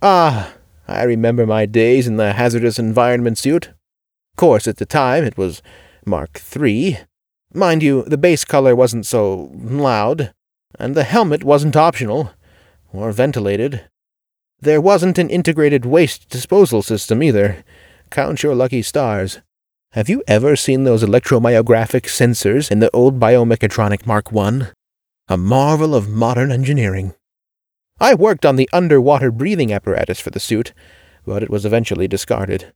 Ah, I remember my days in the hazardous environment suit. Of course, at the time, it was Mark III. Mind you, the base color wasn't so loud, and the helmet wasn't optional, or ventilated. There wasn't an integrated waste disposal system either. Count your lucky stars. Have you ever seen those electromyographic sensors in the old Biomechatronic Mark I? A marvel of modern engineering. I worked on the underwater breathing apparatus for the suit, but it was eventually discarded.